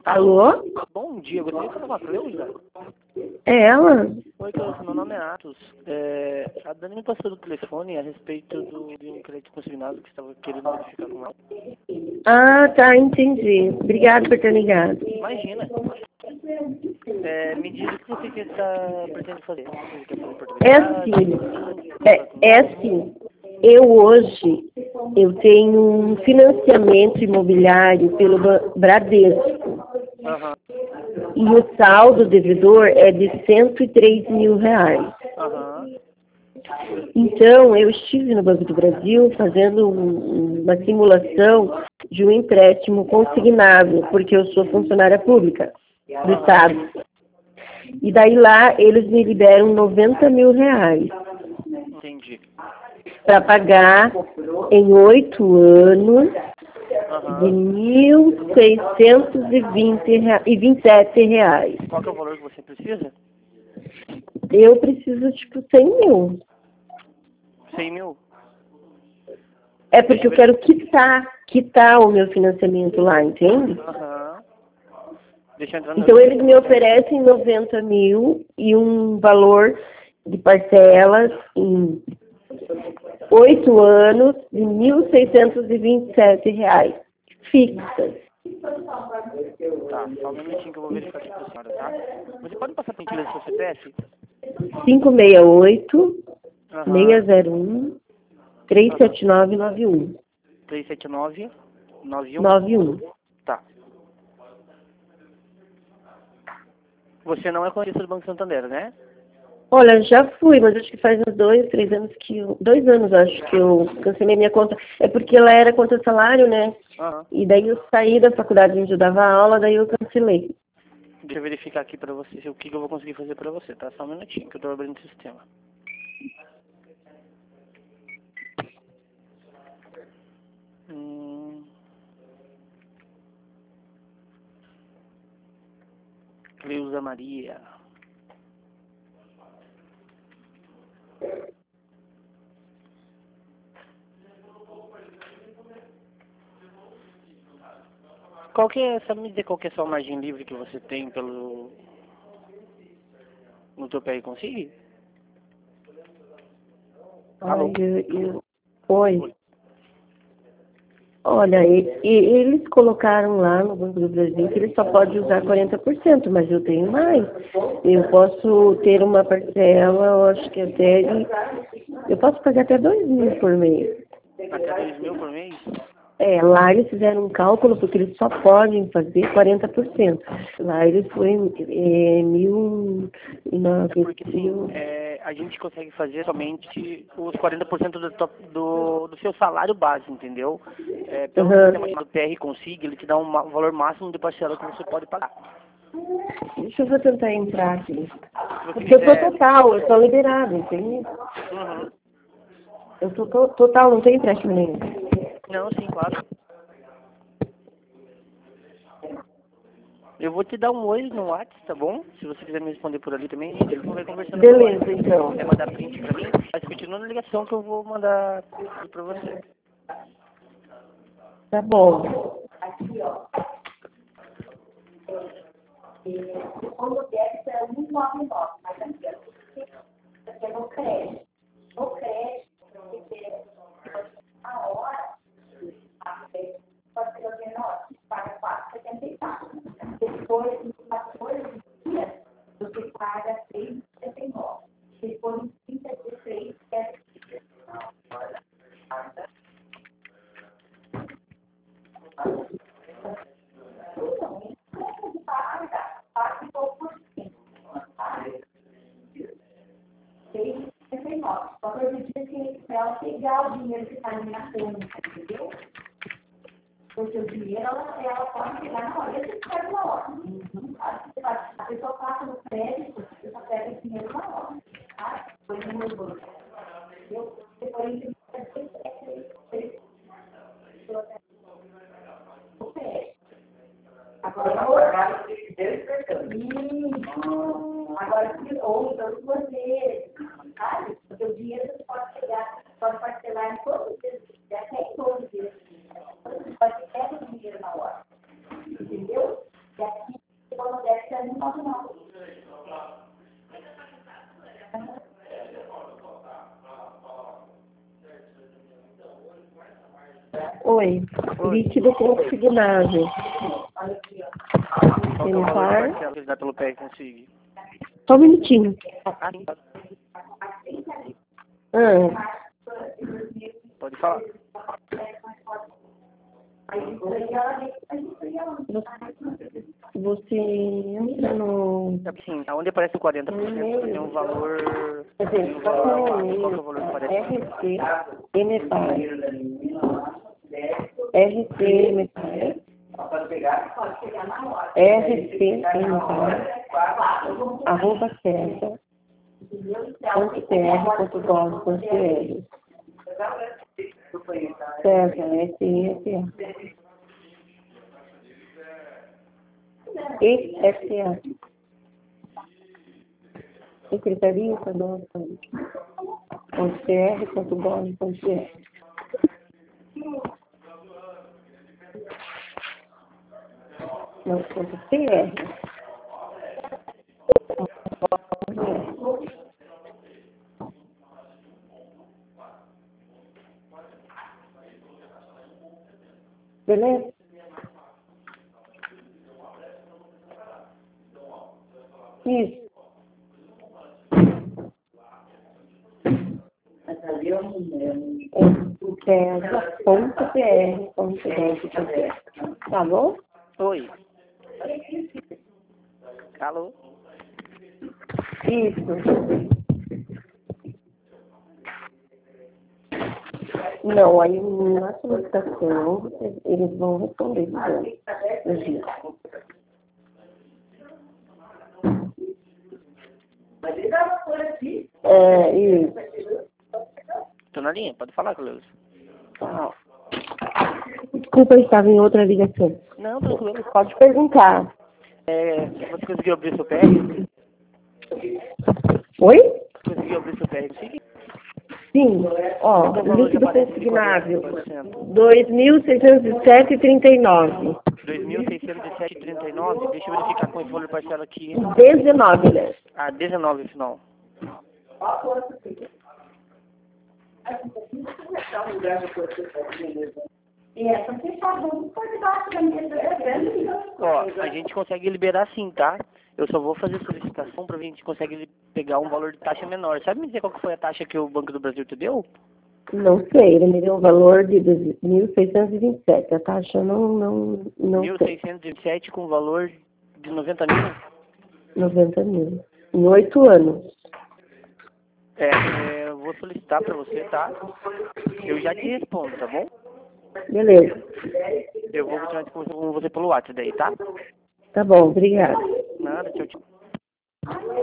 Alô? Bom dia, gostaria de falar com a Cleusa. É ela? Oi, Cleusa, meu nome é Atos. A Dani me passou do telefone a respeito de um crédito consignado que estava querendo verificar com ela. Ah, tá, entendi. Obrigada por ter ligado. Imagina. Me diz o que você pretende fazer. Você quer fazer É portabilidade? assim, Contrato é novo? assim. Eu tenho um financiamento imobiliário pelo Bradesco. Aham, E o saldo devedor é de R$ 103.000. aham. Então, eu estive no Banco do Brasil fazendo uma simulação de um empréstimo consignado, porque eu sou funcionária pública do Estado. E daí lá eles me liberam R$ 90.000 Entendi. para pagar em 8 anos de Aham. R$ 1.627. Qual que é o valor que você precisa? Eu preciso, tipo, 100 mil. 100 mil? É porque eu quero quitar o meu financiamento lá, entende? Aham. Deixa eu entrar no Então, link. eles me oferecem 90 mil e um valor de parcelas em 8 anos de R$ 1.627, fixas. Tá, só um minutinho que eu vou verificar aqui pra senhora, tá? Você pode passar por gentileza seu CPF? 568 Aham. 601 Aham. 37991. 379 91. 91. Tá. Você não é conhecido do Banco Santander, né? Olha, já fui, mas acho que faz uns 2, 3 anos que 2 anos acho que eu cancelei minha conta. É porque ela era conta salário, né? Aham. E daí eu saí da faculdade onde eu dava aula, daí eu cancelei. Deixa eu verificar aqui pra você o que eu vou conseguir fazer pra você, tá? Só um minutinho que eu tô abrindo o sistema. Hum... Cleusa Maria. Sabe me dizer qual que é a sua margem livre que você tem no teu PR Consigne? Alô? Oi. Oi. Olha, eles colocaram lá no Banco do Brasil que eles só podem usar 40%, mas eu tenho mais. Eu posso ter uma parcela, eu acho que até eu posso pagar até 2 mil por mês. Até 2 mil por mês? Lá eles fizeram um cálculo porque eles só podem fazer 40%. Lá eles foi mil e É porque assim, novecentos. a gente consegue fazer somente os 40% do seu salário base, entendeu? Pelo sistema Aham. chamado PR Consiga, ele te dá um valor máximo de parcela que você pode pagar. Deixa eu tentar entrar aqui. Se você Porque eu tô quiser... total, eu tô liberada, entende? Uhum. Eu tô total, não tem empréstimo nenhum. Não, sim, claro. Eu vou te dar um oi no WhatsApp, tá bom? Se você quiser me responder por ali também, a gente vai conversando pelo Beleza, WhatsApp. Se você então. quiser mandar print pra mim, mas continua na ligação que eu vou mandar tudo pra você. Tá bom. Oi, líquido consignado. Qual que é o valor de parcela que ele dá pelo PEC consigo? Só um minutinho. Ah, sim. Pode falar. Você entra no... Sim, onde aparece o 40% tem um valor... Quer Tem dizer, um só valor a mais. tem Qual que é o valor do 40%? RC, MPAR. RC, MPAR. RC, MPAR. Arroba CESA. .cr.gov.br. CESA, SESA. ESA. Secretaria Estadual de Saúde. .cr.gov.br. Não, .cr. Beleza? Isso. Tá bom? Oi. Alô? Isso. Não, aí na solicitação eles vão responder. Isso. Tô na linha, pode falar, Cleusa. Tá. Desculpa, eu estava em outra ligação. Não, tranquilo. Pode perguntar. Você conseguiu abrir seu PR? Oi? Conseguiu abrir seu PR consigo? Sim. Ó, Qual que é o valor que líquido aparece de consignável. 40%? 2.607,39. 2.607,39. Deixa eu verificar com esse valor parcela aqui. 19, né? Ah, 19 final. Ó, a gente consegue liberar sim, tá? Eu só vou fazer solicitação pra ver se a gente consegue pegar um valor de taxa menor. Sabe me dizer qual que foi a taxa que o Banco do Brasil te deu? Não sei, ele me deu um valor de 1.627. A taxa não sei. 1.627 com valor de 90 mil? 90 mil. Em 8 anos. Eu vou solicitar pra você, tá? Eu já te respondo, tá bom? Beleza. Eu vou continuar conversando com você pelo WhatsApp daí, tá? Tá bom, obrigada. Nada, tchau, tchau.